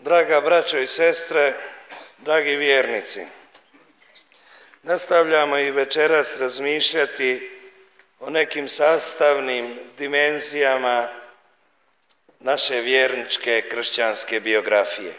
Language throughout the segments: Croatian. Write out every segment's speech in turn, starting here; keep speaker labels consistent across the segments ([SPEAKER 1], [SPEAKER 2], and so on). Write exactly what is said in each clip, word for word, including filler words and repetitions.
[SPEAKER 1] Draga braćo i sestre, dragi vjernici, nastavljamo i večeras razmišljati o nekim sastavnim dimenzijama naše vjerničke kršćanske biografije.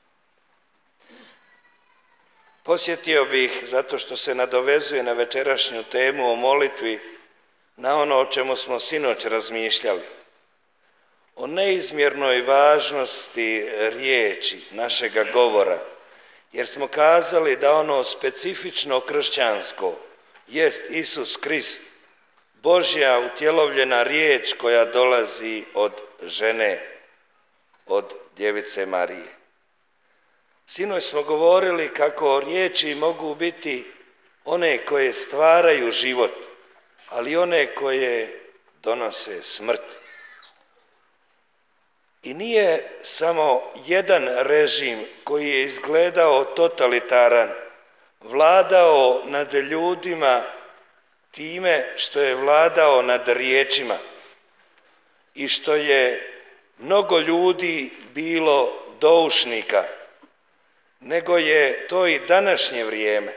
[SPEAKER 1] Posjetio bih, zato što se nadovezuje na večerašnju temu o molitvi, na ono o čemu smo sinoć razmišljali. O neizmjernoj važnosti riječi, našega govora, jer smo kazali da ono specifično kršćansko jest Isus Krist, Božja utjelovljena riječ koja dolazi od žene, od djevice Marije. Sinoć smo govorili kako riječi mogu biti one koje stvaraju život, ali one koje donose smrt. I nije samo jedan režim koji je izgledao totalitaran, vladao nad ljudima time što je vladao nad riječima i što je mnogo ljudi bilo doušnika, nego je to i današnje vrijeme.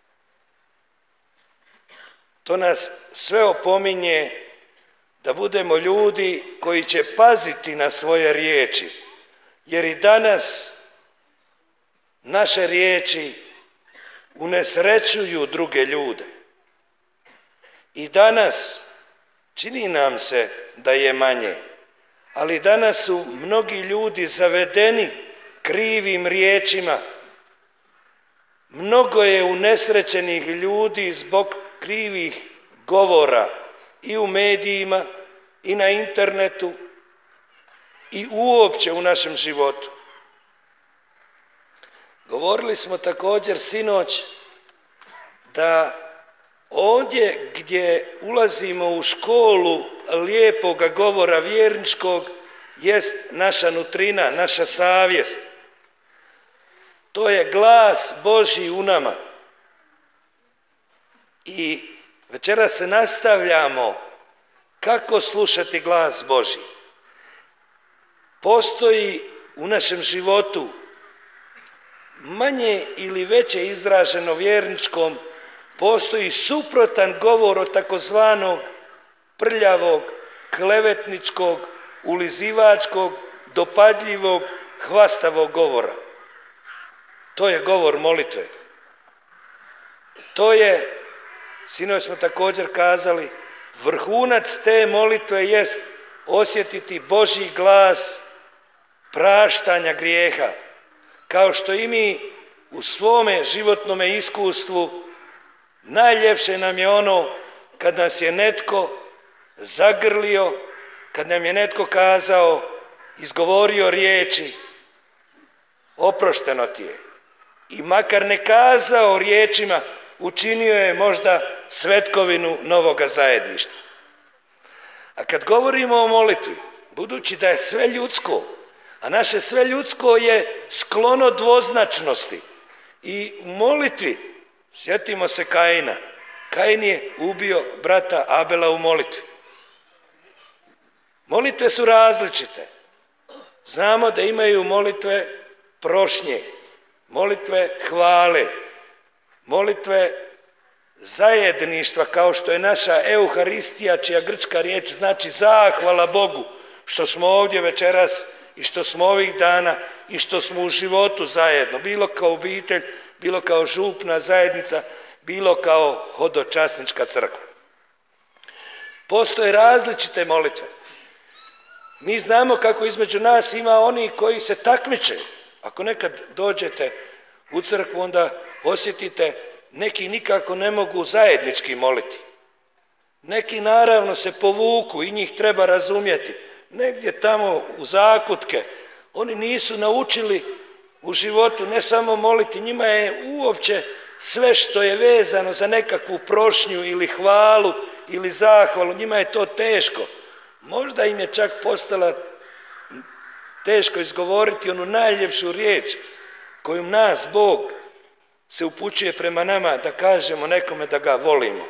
[SPEAKER 1] To nas sve opominje da budemo ljudi koji će paziti na svoje riječi, jer i danas naše riječi unesrećuju druge ljude. I danas čini nam se da je manje, ali danas su mnogi ljudi zavedeni krivim riječima. Mnogo je unesrećenih ljudi zbog krivih govora i u medijima, i na internetu, i uopće u našem životu. Govorili smo također sinoć da ovdje gdje ulazimo u školu lijepoga govora vjerničkog jest naša nutrina, naša savjest. To je glas Božji u nama. I večeras se nastavljamo kako slušati glas Božji. Postoji u našem životu manje ili veće izraženo vjerničkom, postoji suprotan govor od takozvanog prljavog, klevetničkog, ulizivačkog, dopadljivog, hvastavog govora. To je govor molitve. To je, sinoć smo također kazali, vrhunac te molitve jest osjetiti Božji glas praštanja grijeha, kao što i mi u svome životnome iskustvu najljepše nam je ono kad nas je netko zagrlio, kad nam je netko kazao, izgovorio riječi, oprošteno ti je. I makar ne kazao riječima, učinio je možda svetkovinu novoga zajedništva. A kad govorimo o molitvi, budući da je sve ljudsko, a naše sve ljudsko je sklono dvoznačnosti, i u molitvi, sjetimo se Kaina, Kain je ubio brata Abela u molitvi. Molitve su različite. Znamo da imaju molitve prošnje, molitve hvale, molitve zajedništva, kao što je naša Euharistija, čija grčka riječ znači zahvala Bogu što smo ovdje večeras i što smo ovih dana i što smo u životu zajedno, bilo kao obitelj, bilo kao župna zajednica, bilo kao hodočasnička crkva. Postoje različite molitve. Mi znamo kako između nas ima oni koji se takmiče. Ako nekad dođete u crkvu, onda osjetite, neki nikako ne mogu zajednički moliti. Neki naravno se povuku i njih treba razumjeti. Negdje tamo u zakutke, oni nisu naučili u životu ne samo moliti, njima je uopće sve što je vezano za nekakvu prošnju ili hvalu ili zahvalu, njima je to teško. Možda im je čak postala teško izgovoriti onu najljepšu riječ kojom nas Bog se upućuje prema nama, da kažemo nekome da ga volimo.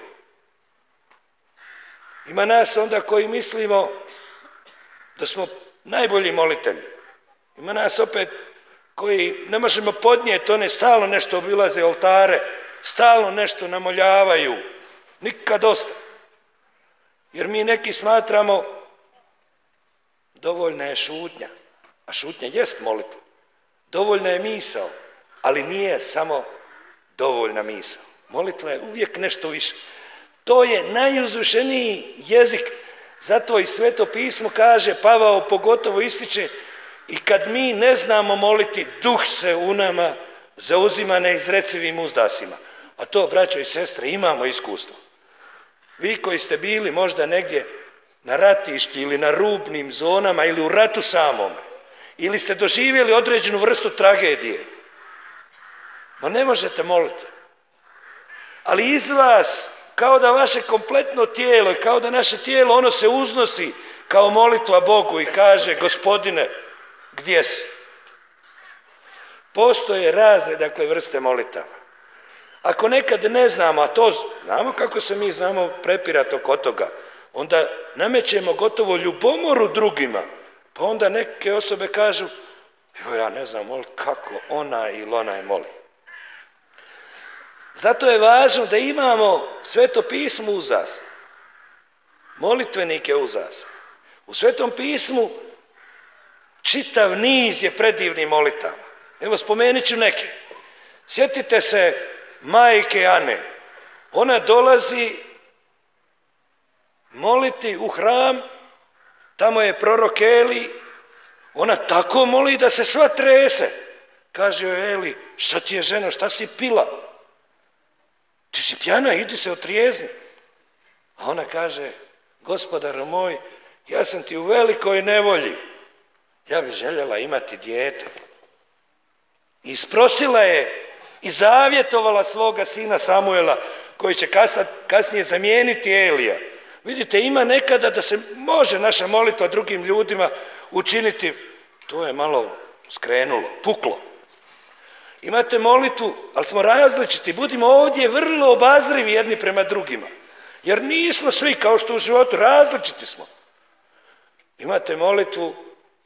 [SPEAKER 1] Ima nas onda koji mislimo da smo najbolji molitelji. Ima nas opet koji ne možemo podnijeti, one stalno nešto obilaze oltare, stalno nešto namoljavaju, nikad dosta. Jer mi neki smatramo dovoljna je šutnja, a šutnja jest molitva. Dovoljna je misao, ali nije samo dovoljna misao. Molitva je uvijek nešto više. To je najuzvišeniji jezik, zato i Sveto pismo kaže, Pavao pogotovo ističe, i kad mi ne znamo moliti, duh se u nama zauzima neizrecivim uzdasima. A to, braćo i sestre, imamo iskustvo. Vi koji ste bili možda negdje na ratišti ili na rubnim zonama ili u ratu samome, ili ste doživjeli određenu vrstu tragedije, ma ne možete moliti. Ali iz vas, kao da vaše kompletno tijelo, kao da naše tijelo, ono se uznosi kao molitva Bogu i kaže, Gospodine, gdje si? Postoje razne, dakle, vrste molitava. Ako nekad ne znamo, a to znamo kako se mi znamo prepirati oko toga, onda namećemo gotovo ljubomoru drugima, pa onda neke osobe kažu, jo, ja ne znam moliti kako ona ili onaj moli. Zato je važno da imamo Sveto pismo uzas, molitvenike uzas. U Svetom pismu čitav niz je predivnih molitava. Evo, spomenut ću neke. Sjetite se majke Ane. Ona dolazi moliti u hram, tamo je prorok Eli, ona tako moli da se sva trese. Kaže joj Eli, šta ti je ženo, šta si pila? Ti si pjana, idi se otrijezni. A ona kaže, Gospodaru moj, ja sam ti u velikoj nevolji. Ja bih željela imati dijete. I isprosila je i zavjetovala svoga sina Samuela, koji će kasnije zamijeniti Elija. Vidite, ima nekada da se može naša molitva drugim ljudima učiniti, to je malo skrenulo, puklo. Imate molitvu, ali smo različiti, budimo ovdje vrlo obazrivi jedni prema drugima. Jer nismo svi, kao što u životu, različiti smo. Imate molitvu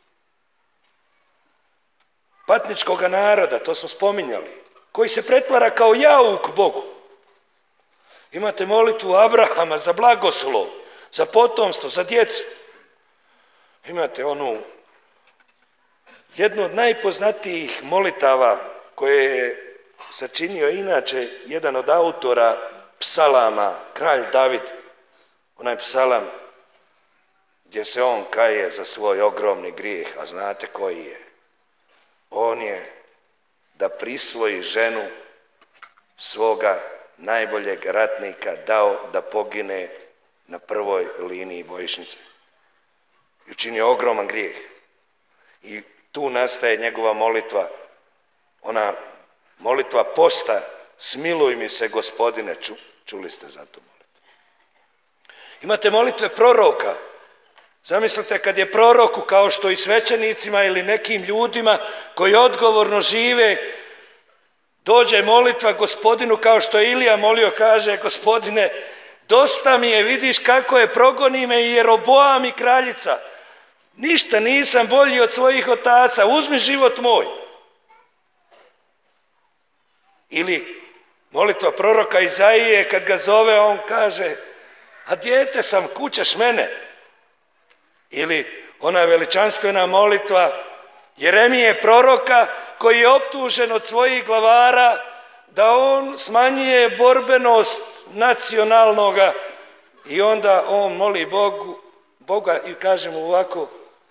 [SPEAKER 1] patničkog naroda, to smo spominjali, koji se pretvara kao jauk Bogu. Imate molitvu Abrahama za blagoslov, za potomstvo, za djecu. Imate onu, jednu od najpoznatijih molitava koje je sačinio inače jedan od autora psalama, kralj David, onaj psalam gdje se on kaje za svoj ogromni grijeh, a znate koji je? On je da prisvoji ženu svoga najboljeg ratnika dao da pogine na prvoj liniji bojišnice. I učinio ogroman grijeh. I tu nastaje njegova molitva, ona molitva posta, smiluj mi se Gospodine, Ču, čuli ste za tu molitvu. Imate molitve proroka. Zamislite kad je proroku, kao što i svećenicima ili nekim ljudima koji odgovorno žive, dođe molitva Gospodinu, kao što je Ilija molio, kaže, Gospodine, dosta mi je, vidiš kako je, progoni me i Jeroboam i kraljica. Ništa nisam bolji od svojih otaca, uzmi život moj. Ili molitva proroka Izaije, kad ga zove, on kaže, a dijete sam, kućeš mene. Ili ona veličanstvena molitva Jeremije proroka, koji je optužen od svojih glavara da on smanjuje borbenost nacionalnoga, i onda on moli Bogu, Boga i kaže mu ovako,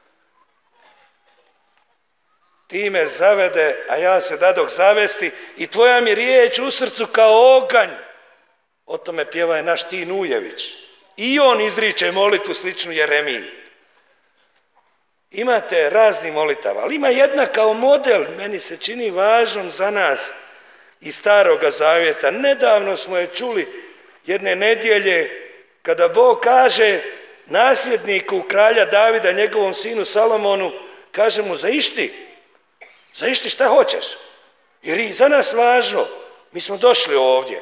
[SPEAKER 1] ti me zavede, a ja se dadoh zavesti i tvoja mi riječ u srcu kao oganj. O tome pjeva je naš Tin Ujević. I on izriče molitvu sličnu Jeremiji. Imate razni molitava, ali ima jedna kao model, meni se čini važnom za nas iz Staroga Zavjeta. Nedavno smo je čuli jedne nedjelje, kada Bog kaže nasljedniku kralja Davida, njegovom sinu Salomonu, kaže mu, zaišti, zaišti šta hoćeš, jer i za nas važno, mi smo došli ovdje.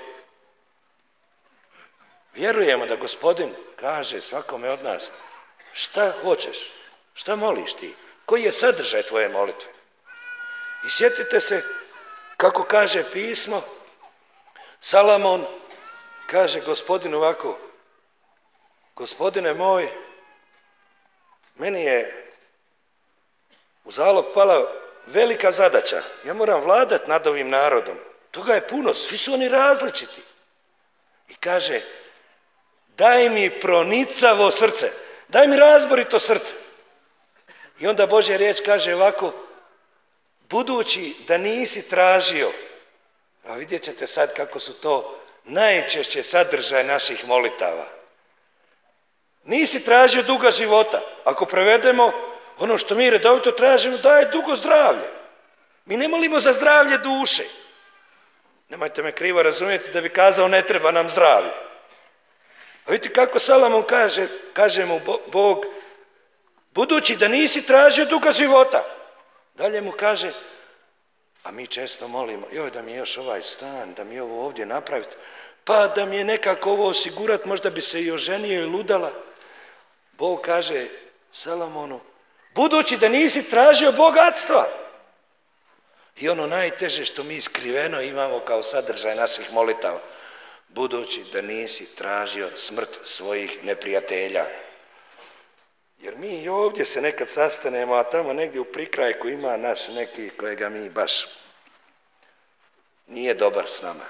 [SPEAKER 1] Vjerujemo da Gospodin kaže svakome od nas, šta hoćeš, šta moliš ti, koji je sadržaj tvoje molitve. I sjetite se kako kaže pismo, Salamon kaže Gospodinu ovako: Gospodine moj, meni je u zalog pala velika zadaća. Ja moram vladati nad ovim narodom. Toga je puno, svi su oni različiti. I kaže, daj mi pronicavo srce, daj mi razborito srce. I onda Božja riječ kaže ovako: budući da nisi tražio, a vidjet ćete sad kako su to najčešće sadržaj naših molitava. Nisi tražio duga života. Ako prevedemo ono što mi redovito tražimo, daj dugo zdravlje. Mi ne molimo za zdravlje duše. Nemojte me krivo razumjeti da bi kazao ne treba nam zdravlje. A vidite kako Salamon kaže, kaže mu Bog, budući da nisi tražio duga života. Dalje mu kaže, a mi često molimo, joj da mi je još ovaj stan, da mi je ovo ovdje napraviti, pa da mi je nekako ovo osigurati, možda bi se i oženio i ludala. Bog kaže Salomonu, budući da nisi tražio bogatstva. I ono najteže što mi skriveno imamo kao sadržaj naših molitava, budući da nisi tražio smrt svojih neprijatelja. Jer mi i ovdje se nekad sastanemo, a tamo negdje u prikrajku ima naš neki kojega mi baš nije dobar s nama.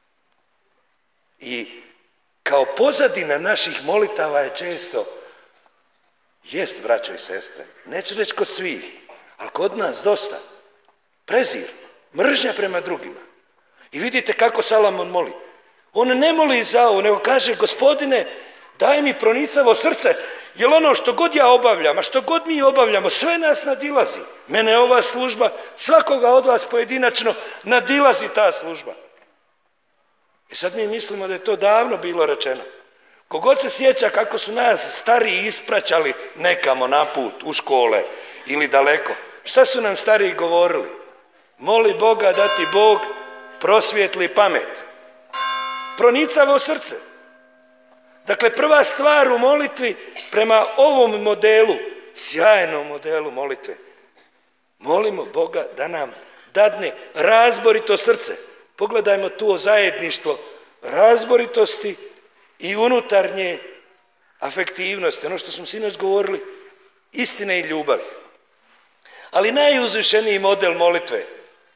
[SPEAKER 1] I kao pozadina naših molitava je često, jest, braćo i sestre, neću reći kod svih, ali kod nas dosta, prezir, mržnja prema drugima. I vidite kako Salomon moli. On ne moli za ovo, nego kaže, Gospodine, daj mi pronicavo srce, jer ono što god ja obavljam, a što god mi obavljamo, sve nas nadilazi. Mene ova služba, svakoga od vas pojedinačno, nadilazi ta služba. I sad mi mislimo da je to davno bilo rečeno. Kogod se sjeća kako su nas stariji ispraćali nekamo na put, u škole ili daleko, šta su nam stariji govorili? Moli Boga da ti Bog prosvijetli pamet. Pronicavo srce. Dakle, prva stvar u molitvi prema ovom modelu, sjajnom modelu molitve, molimo Boga da nam dadne razborito srce. Pogledajmo tu o zajedništvo razboritosti i unutarnje afektivnosti, ono što smo sinoć govorili, istine i ljubavi. Ali najuzvišeniji model molitve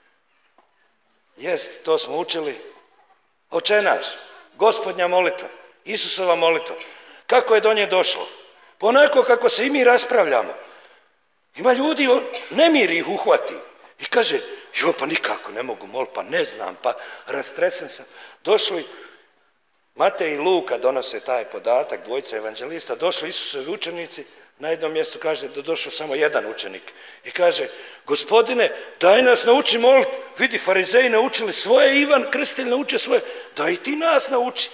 [SPEAKER 1] jest, to smo učili, Oče naš, Gospodnja molitva, Isusova molitva. Kako je do nje došlo? Onako kako se i mi raspravljamo. Ima ljudi, nemir ih uhvati i kaže, jo pa nikako ne mogu moliti, pa ne znam, pa rastresen sam. Došli, Matej i Luka donose taj podatak, dvojica evanđelista, došli Isusovi učenici, na jednom mjestu kaže da došao samo jedan učenik i kaže, Gospodine, daj nas nauči moliti. Vidi, farizeji naučili svoje, Ivan Krstitelj naučio svoje, daj i ti nas nauči.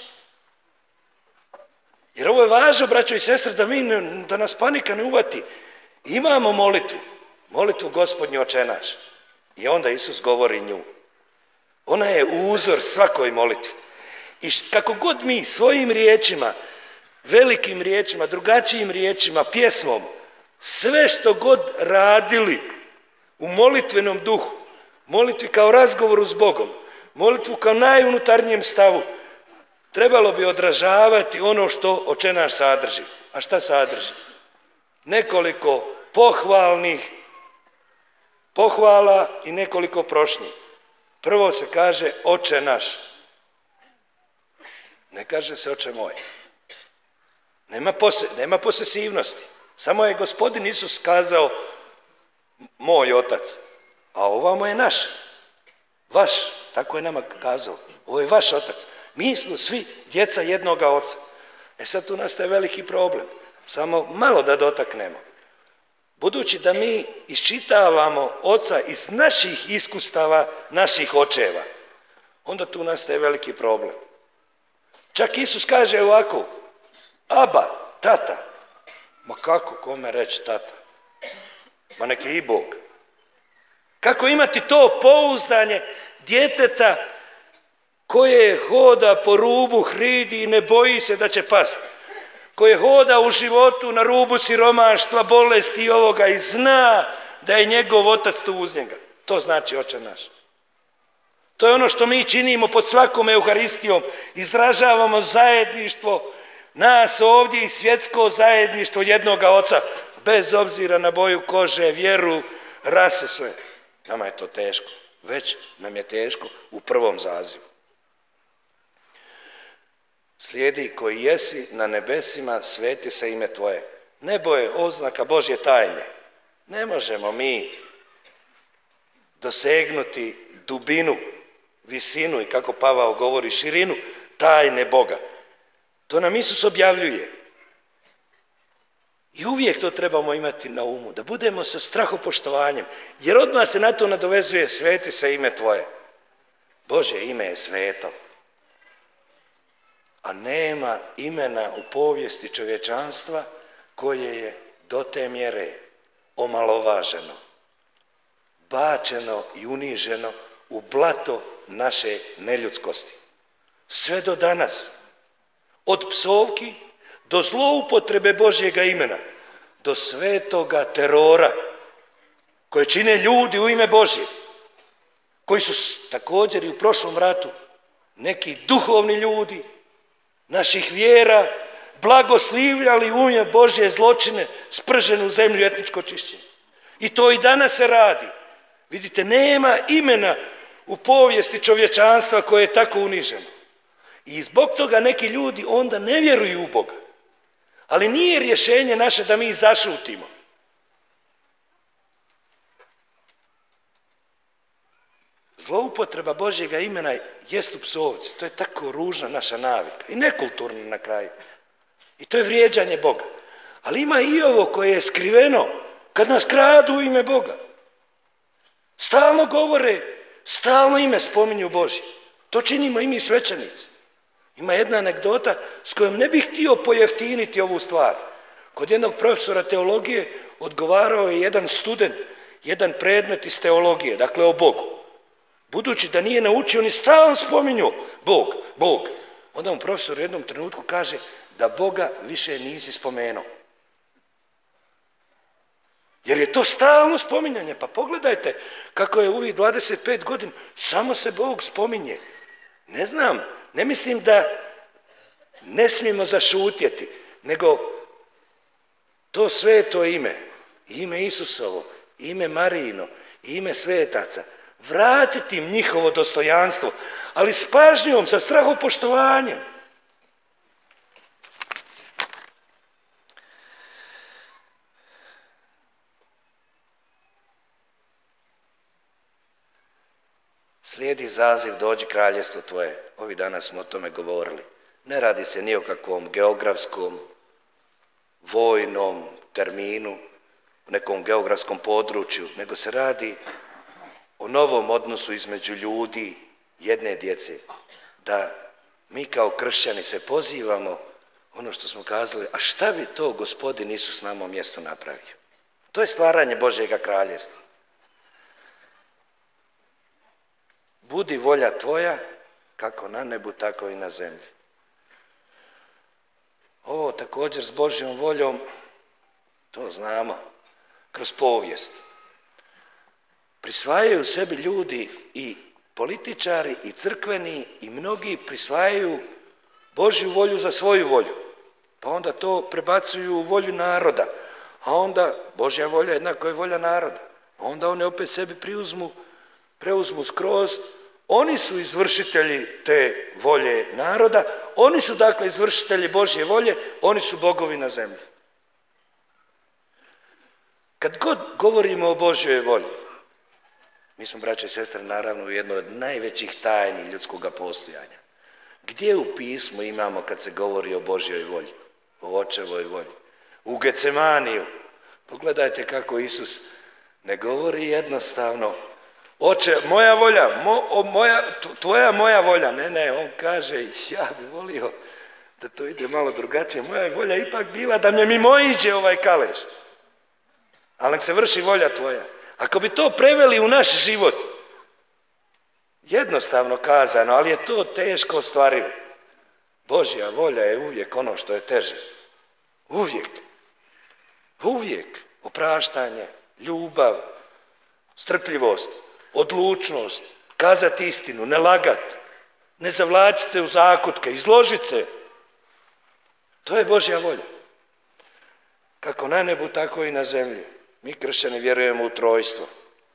[SPEAKER 1] Jer ovo je važno, braćo i sestre, da, mi ne, da nas panika ne uvati. Imamo molitvu, molitvu Gospodnju Oče naš. I onda Isus govori nju. Ona je uzor svakoj molitvi. I kako god mi svojim riječima, velikim riječima, drugačijim riječima, pjesmom, sve što god radili u molitvenom duhu, molitvi kao razgovoru s Bogom, molitvu kao najunutarnjem stavu, trebalo bi odražavati ono što Oče naš sadrži. A šta sadrži? Nekoliko pohvalnih pohvala i nekoliko prošnji. Prvo se kaže Oče naš. Ne kaže se Oče moj. Nema, pose, nema posesivnosti. Samo je Gospodin Isus kazao moj otac, a ovamo je naš. Vaš, tako je nama kazao. Ovo je vaš otac. Mi smo svi djeca jednoga oca. E sad tu nastaje veliki problem. Samo malo da dotaknemo. Budući da mi iščitavamo oca iz naših iskustava, naših očeva, onda tu nastaje veliki problem. Čak Isus kaže ovako, Aba, tata. Ma kako, kome reći tata? Ma nek je i Bog. Kako imati to pouzdanje djeteta koje hoda po rubu hridi i ne boji se da će pasti, koje hoda u životu na rubu siromaštva, bolesti i ovoga i zna da je njegov otac tu uz njega. To znači Oče naš. To je ono što mi činimo pod svakom Euharistijom. Izražavamo zajedništvo nas ovdje i svjetsko zajedništvo jednoga Oca, bez obzira na boju kože, vjeru, rasu, sve. Nama je to teško. Već nam je teško u prvom zazivu. Slijedi koji jesi na nebesima, sveti se ime tvoje. Nebo je oznaka Božje tajne. Ne možemo mi dosegnuti dubinu, visinu i kako Pavao govori širinu tajne Boga. To nam Isus objavljuje. I uvijek to trebamo imati na umu, da budemo sa strahopoštovanjem, jer odmah se na to nadovezuje sveti se ime tvoje. Božje ime je sveto. A nema imena u povijesti čovječanstva koje je do te mjere omalovaženo, bačeno i uniženo u blato naše neljudskosti. Sve do danas, od psovki do zloupotrebe Božjega imena, do svetoga terora koje čine ljudi u ime Božje, koji su također i u prošlom ratu neki duhovni ljudi naših vjera blagoslivljali u ime Božje zločine, sprženu zemlju, etničko čišćenje. I to i danas se radi. Vidite, nema imena u povijesti čovječanstva koje je tako uniženo. I zbog toga neki ljudi onda ne vjeruju u Boga. Ali nije rješenje naše da mi zašutimo. Zloupotreba Božjega imena jest u psovci. To je tako ružna naša navika. I nekulturna na kraju. I to je vrijeđanje Boga. Ali ima i ovo koje je skriveno kad nas kradu u ime Boga. Stalno govore, stalno ime spominju Božje. To činimo i mi svećenici. Ima jedna anegdota s kojom ne bih htio pojeftiniti ovu stvar. Kod jednog profesora teologije odgovarao je jedan student, jedan predmet iz teologije, dakle o Bogu. Budući da nije naučio, ni stalno spominju Bog, Bog. Onda mu profesor u jednom trenutku kaže da Boga više nisi spomenuo. Jer je to stalno spominjanje. Pa pogledajte kako je u ovih dvadeset pet godina samo se Bog spominje. Ne znam, ne mislim da ne smijemo zašutjeti, nego to sveto ime, ime Isusovo, ime Marijino, ime svetaca, vratiti im njihovo dostojanstvo, ali s pažnjom, sa strahopoštovanjem. Slijedi zaziv dođi kraljevstvo tvoje. Ovi dana smo o tome govorili. Ne radi se ni o kakvom geografskom, vojnom terminu, u nekom geografskom području, nego se radi o novom odnosu između ljudi, jedne djece. Da mi kao kršćani se pozivamo, ono što smo kazali, a šta bi to Gospodin Isus na mom mjestu napravio? To je stvaranje Božjega kraljevstva. Budi volja tvoja, kako na nebu, tako i na zemlji. Ovo također s Božjom voljom, to znamo, kroz povijest. Prisvajaju sebi ljudi i političari i crkveni i mnogi prisvajaju Božju volju za svoju volju. Pa onda to prebacuju u volju naroda. A onda Božja volja jednako je volja naroda. A onda oni opet sebi preuzmu, preuzmu skroz. Oni su izvršitelji te volje naroda. Oni su dakle izvršitelji Božje volje. Oni su bogovi na zemlji. Kad god govorimo o Božjoj volji, mi smo, braće i sestre, naravno u jednoj od najvećih tajni ljudskoga postojanja. Gdje u pismu imamo kad se govori o Božjoj volji, o Očevoj volji? U Getsemaniju. Pogledajte kako Isus ne govori jednostavno Oče, moja volja, mo, o, moja, tvoja moja volja. Ne, ne, on kaže, ja bi volio da to ide malo drugačije. Moja volja ipak bila da me mimo iđe ovaj kalež. Ali nek se vrši volja tvoja. Ako bi to preveli u naš život, jednostavno kazano, ali je to teško ostvarivo. Božja volja je uvijek ono što je teže. Uvijek. Uvijek. Opraštanje, ljubav, strpljivost. odlučnost, kazati istinu, ne lagat, ne zavlačiti se u zakutke, izložiti se. To je Božja volja. Kako na nebu, tako i na zemlji. Mi kršćani vjerujemo u trojstvo.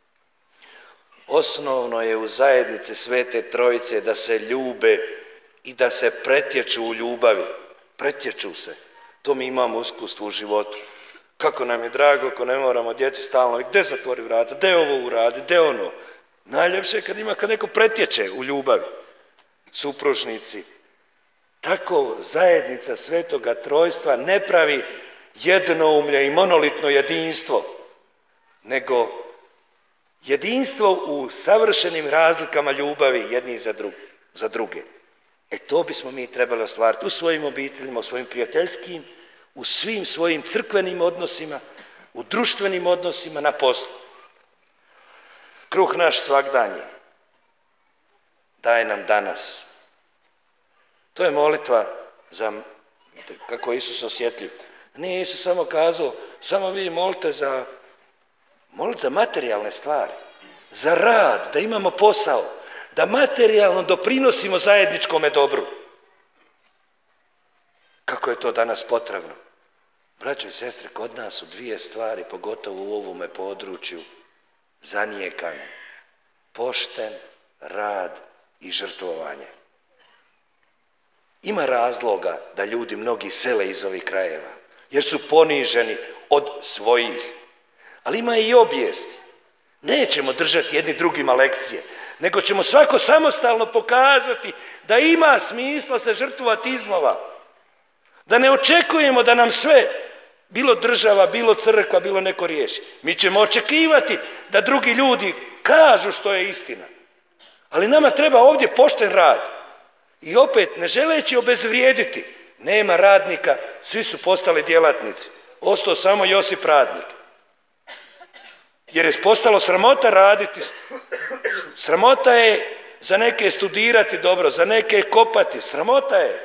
[SPEAKER 1] Osnovno je u zajednici Svete Trojice da se ljube i da se pretječu u ljubavi. Pretječu se. To mi imamo iskustvo u životu. Kako nam je drago ako ne moramo djeci stalno, gdje zatvori vrata, gdje ovo uradi, gdje ono. Najljepše je kad ima kad neko pretječe u ljubavi. Supružnici. Tako zajednica Svetoga Trojstva ne pravi jednoumlje i monolitno jedinstvo, nego jedinstvo u savršenim razlikama ljubavi jedni za, dru, za druge. E to bismo mi trebali ostvariti u svojim obiteljima, u svojim prijateljskim, u svim svojim crkvenim odnosima, u društvenim odnosima, na poslu. Kruh naš svagdanji daj nam danas. To je molitva za, kako je Isus osjetljiv. Nije Isus samo kazao, samo vi molite za, molite za materijalne stvari, za rad, da imamo posao, da materijalno doprinosimo zajedničkome dobru. Kako je to danas potrebno? Braćo i sestre, kod nas su dvije stvari, pogotovo u ovome području, zanijekane. Pošten rad i žrtvovanje. Ima razloga da ljudi mnogi sele iz ovih krajeva, jer su poniženi od svojih. Ali ima i obijesti. Nećemo držati jedni drugima lekcije, nego ćemo svako samostalno pokazati da ima smisla se žrtvovati iznova. Da ne očekujemo da nam sve, bilo država, bilo crkva, bilo neko riješi. Mi ćemo očekivati da drugi ljudi kažu što je istina. Ali nama treba ovdje pošten rad. I opet, ne želeći obezvrijediti, nema radnika, svi su postali djelatnici. Ostao samo Josip radnik. Jer je postalo sramota raditi. Sramota je za neke studirati dobro, za neke kopati. Sramota je.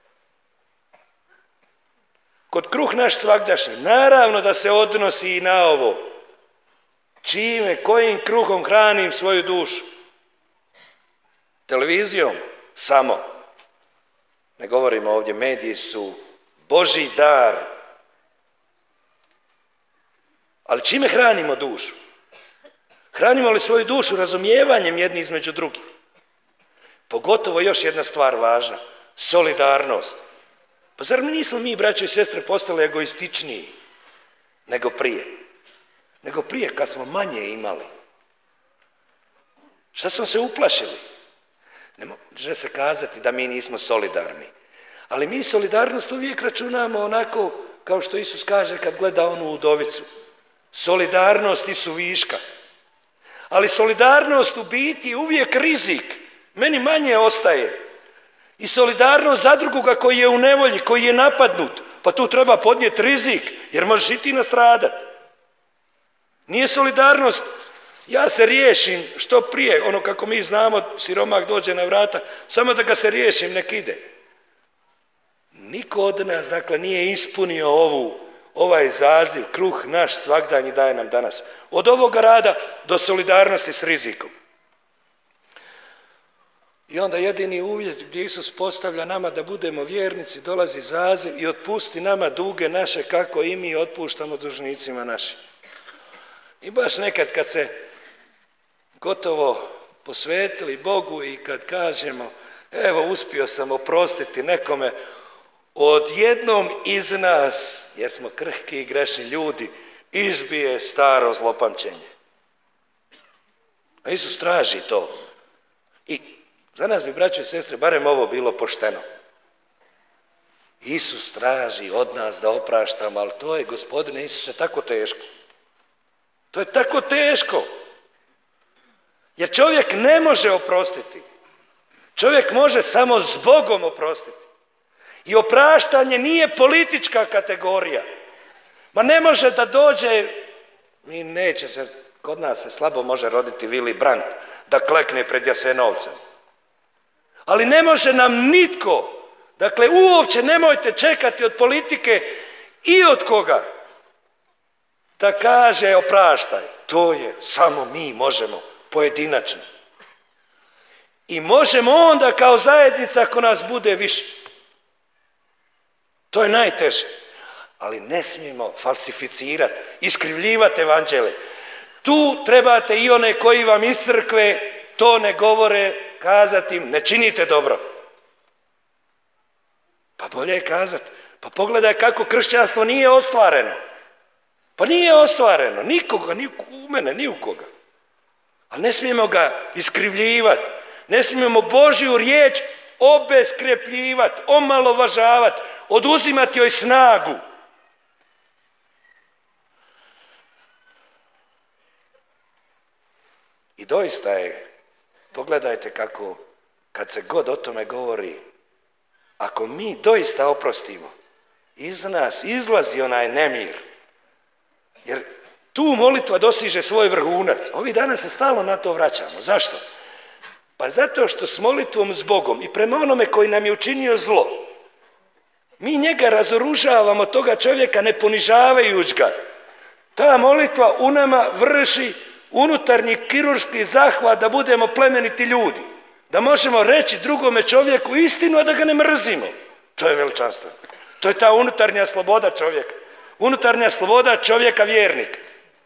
[SPEAKER 1] Kod kruh naš svagdašnji, naravno da se odnosi i na ovo. Čime, kojim kruhom hranim svoju dušu? Televizijom? Samo. Ne govorimo ovdje, mediji su Božji dar. Ali čime hranimo dušu? Hranimo li svoju dušu razumijevanjem jedni između drugih? Pogotovo još jedna stvar važna, solidarnost. Pa zar nismo mi, braćo i sestre, postali egoističniji nego prije? Nego prije kad smo manje imali. Šta smo se uplašili? Ne može se kazati da mi nismo solidarni. Ali mi solidarnost uvijek računamo onako kao što Isus kaže kad gleda onu udovicu. Solidarnost i suviška. Ali solidarnost u biti je uvijek rizik. Meni manje ostaje. I solidarnost za drugoga koji je u nevolji, koji je napadnut. Pa tu treba podnijeti rizik, jer možeš i ti nastradat. Nije solidarnost, ja se riješim što prije, ono kako mi znamo, siromah dođe na vrata, samo da ga se riješim, nek ide. Niko od nas, dakle, nije ispunio ovu, ovaj zaziv, kruh naš svagdanji daje nam danas. Od ovoga rada do solidarnosti s rizikom. I onda jedini uvjet gdje Isus postavlja nama da budemo vjernici, dolazi zaziv i otpusti nama duge naše kako i mi otpuštamo dužnicima našim. I baš nekad kad se gotovo posvetili Bogu i kad kažemo evo uspio sam oprostiti nekome, odjednom iz nas, jer smo krhki i grešni ljudi, izbije staro zlopamćenje. A Isus traži to. I za nas bi, braćo i sestre, barem ovo bilo pošteno. Isus traži od nas da opraštamo, ali to je, Gospodine Isuse, tako teško. To je tako teško. Jer čovjek ne može oprostiti. Čovjek može samo s Bogom oprostiti. I opraštanje nije politička kategorija. Ma ne može da dođe, i neće se, kod nas se slabo može roditi Willy Brandt, da klekne pred Jasenovcem. Ali ne može nam nitko, dakle uopće nemojte čekati od politike i od koga da kaže opraštaj. To je, samo mi možemo pojedinačno. I možemo onda kao zajednica ako nas bude više. To je najteže. Ali ne smijemo falsificirati, iskrivljivati evanđelje. Tu trebate i one koji vam iz crkve to ne govore, kazati im, ne činite dobro. Pa bolje je kazati, pa pogledaj kako kršćanstvo nije ostvareno. Pa nije ostvareno, nikoga, ni u mene, ni u koga. Ali ne smijemo ga iskrivljivati, ne smijemo Božju riječ obeskrepljivati, omalovažavati, oduzimati joj snagu. I doista je, pogledajte kako, kad se god o tome govori, ako mi doista oprostimo, iz nas izlazi onaj nemir. Jer tu molitva dosiže svoj vrhunac. Ovih dana se stalno na to vraćamo. Zašto? Pa zato što s molitvom s Bogom i prema onome koji nam je učinio zlo, mi njega razoružavamo, toga čovjeka ne ponižavajući ga. Ta molitva u nama vrši unutarnji kirurški zahvat da budemo plemeniti ljudi. Da možemo reći drugome čovjeku istinu, a da ga ne mrzimo. To je veličanstveno. To je ta unutarnja sloboda čovjeka. Unutarnja sloboda čovjeka vjernika.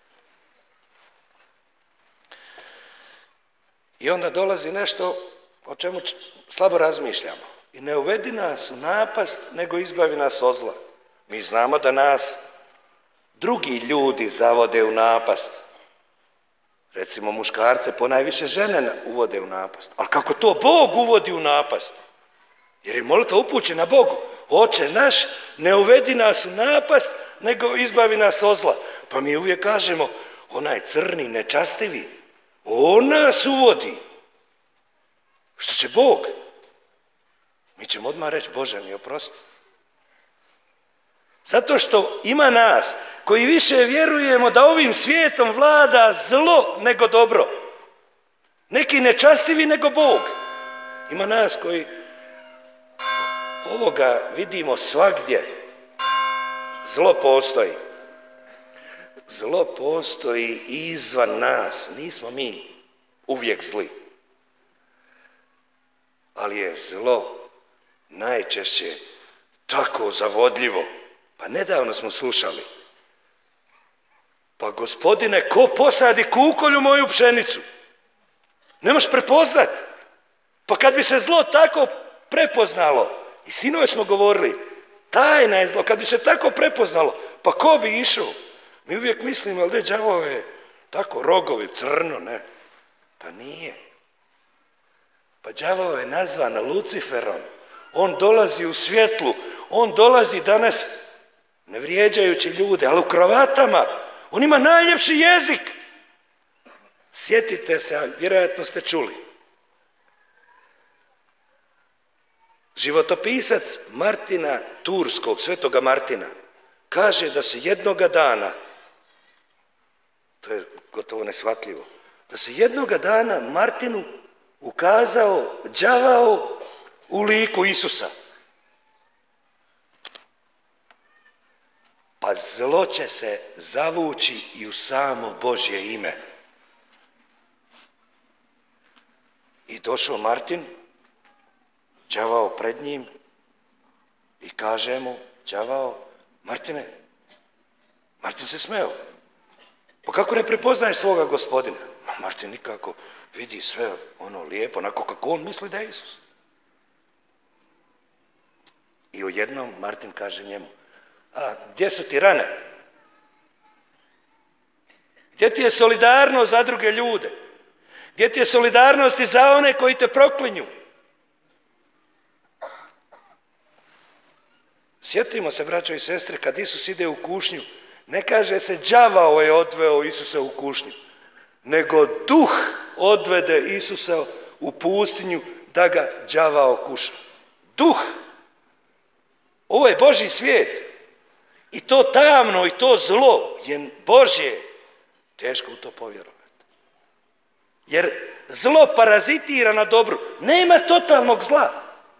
[SPEAKER 1] I onda dolazi nešto o čemu slabo razmišljamo. I ne uvedi nas u napast, nego izbavi nas od zla. Mi znamo da nas drugi ljudi zavode u napast. Recimo muškarce ponajviše žene uvode u napast. Ali kako to Bog uvodi u napast? Jer je molitva upućena Bogu. Oče naš, ne uvedi nas u napast, nego izbavi nas od zla. Pa mi uvijek kažemo, onaj crni, nečastivi, on nas uvodi. Što će Bog? Mi ćemo odmah reći, Bože mi oprosti. Zato što ima nas koji više vjerujemo da ovim svijetom vlada zlo nego dobro. Neki nečastivi nego Bog. Ima nas koji ovoga vidimo svagdje. Zlo postoji. Zlo postoji izvan nas. Nismo mi uvijek zli. Ali je zlo najčešće tako zavodljivo. Pa nedavno smo slušali. Pa gospodine, ko posadi kukolju moju pšenicu? Ne možeš prepoznat. Pa kad bi se zlo tako prepoznalo, i sinovi smo govorili, tajna je zlo, kad bi se tako prepoznalo, pa ko bi išao? Mi uvijek mislimo, ali đavo je tako rogovi, crno, ne? Pa nije. Pa đavo je nazvan Luciferom. On dolazi u svjetlu, on dolazi danas ne vrijeđajući ljude, ali u kravatama. On ima najljepši jezik. Sjetite se, a vjerojatno ste čuli. Životopisac Martina Turskog, svetoga Martina, kaže da se jednoga dana, to je gotovo neshvatljivo, da se jednoga dana Martinu ukazao đavao u liku Isusa. Pa zlo će se zavući i u samo Božje ime. I došao Martin, đavao pred njim i kaže mu, đavao, Martine, Martin se smeo. Pa kako ne prepoznaješ svoga gospodina? Ma Martin nikako vidi sve ono lijepo, onako kako on misli da je Isus. I ujednom Martin kaže njemu, a gdje su ti rane? Gdje ti je solidarnost za druge ljude? Gdje ti je solidarnost i za one koji te proklinju? Sjetimo se, braćo i sestre, kad Isus ide u kušnju, ne kaže se đavao je odveo Isusa u kušnju, nego duh odvede Isusa u pustinju da ga đavao kuša. Duh. Ovo je Božji svijet. I to tamno i to zlo je Božje. Teško u to povjerovati. Jer zlo parazitira na dobru. Nema totalnog zla.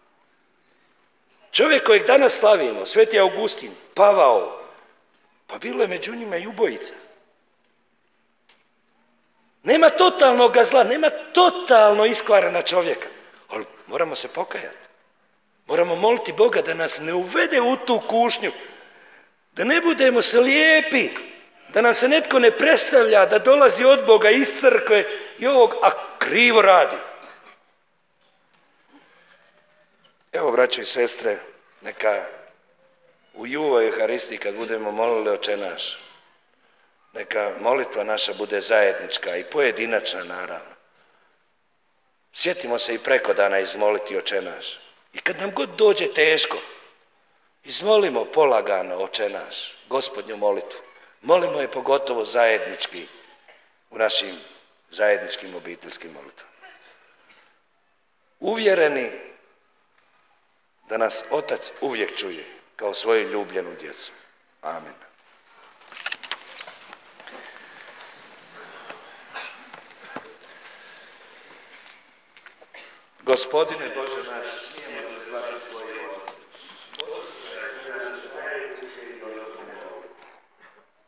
[SPEAKER 1] Čovjek kojeg danas slavimo, Sveti Augustin, Pavao, pa bilo je među njima i ubojica. Nema totalnog zla, nema totalno iskvarena čovjeka. Ali moramo se pokajati. Moramo moliti Boga da nas ne uvede u tu kušnju. Da ne budemo slijepi. Da nam se netko ne predstavlja da dolazi od Boga iz crkve i ovog, a krivo radi. Evo, braćo i sestre, neka u Juvoj Euharistiji kad budemo molili Oče naš, neka molitva naša bude zajednička i pojedinačna naravno. Sjetimo se i preko dana izmoliti Oče naš. I kad nam god dođe teško, izmolimo polagano Oče naš, Gospodnju molitvu. Molimo je pogotovo zajednički u našim zajedničkim obiteljskim molitvama. Uvjereni da nas Otac uvijek čuje kao svoju ljubljenu djecu. Amen. Gospodine Bože naš, smijemo te zvati